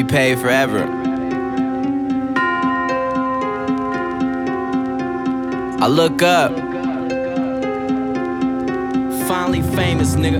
be paid forever. I look up, finally famous, nigga.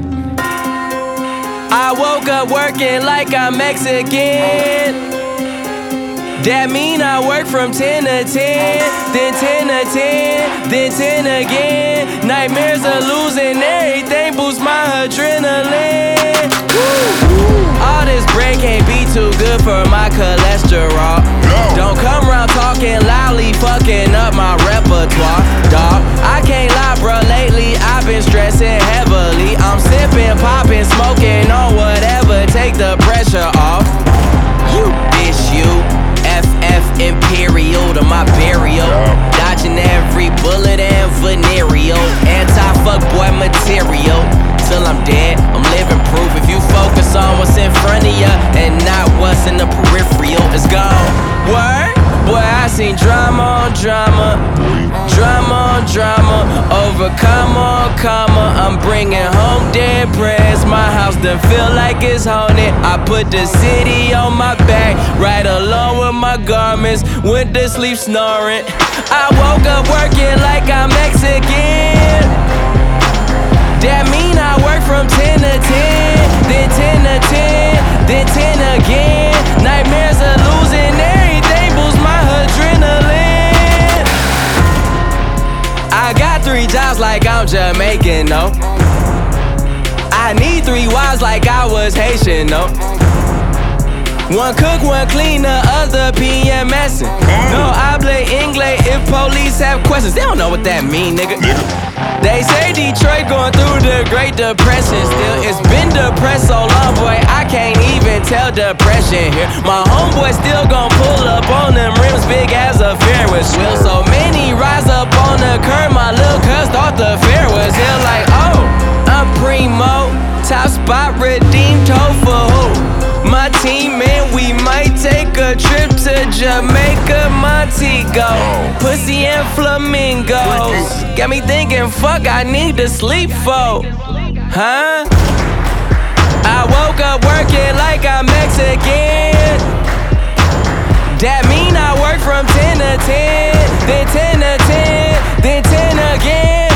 I woke up working like I'm Mexican. That mean I work from 10 to 10, then 10 to 10, then 10 again. Nightmares of losing everything boosts my adrenaline. All this bread can't be too good for my cholesterol. Don't come around talking loudly, fucking up my repertoire, dawg. I can't lie, bro, lately I've been stressing heavily. I'm sipping, popping, smoking on whatever, take the pressure off. You bitch, you FF Imperial to my burial. Dodging every bullet and venereal. Anti-fuckboy material. Till I'm dead, I'm living proof. If you focus on what's in front of ya and not what's in the peripheral, it's gone. Word? Boy, I seen drama on drama, drama on drama, overcome on comma. I'm bringing home dead prayers. My house done feel like it's haunted. I put the city on my back, right along with my garments. Went to sleep snoring. I woke up working like I'm Mexican. That mean I work from 10 to 10, then 10 to 10, then 10 again. Nightmares of losing everything boosts my adrenaline. I got 3 jobs like I'm Jamaican, no. I need 3 wives like I was Haitian, no. 1 cook, 1 clean, the other PMSing. No habla inglés if police have questions. They don't know what that mean, nigga. They say Detroit going through the Great Depression. Still, it's been depressed so long, boy, I can't even tell depression here. My homeboy still gon' pull up on them rims big as a Ferris wheel. So many rise up on the curb, my little cuz thought the fair was here. Like, oh, I'm primo, top spot redeemed, toe for who? My team, man, we might take a trip to Jamaica, Montego, pussy and flamingos. Got me thinking, fuck, I need to sleep for, huh? I woke up working like I'm Mexican. That mean I work from 10 to 10, then 10 to 10, then 10 again.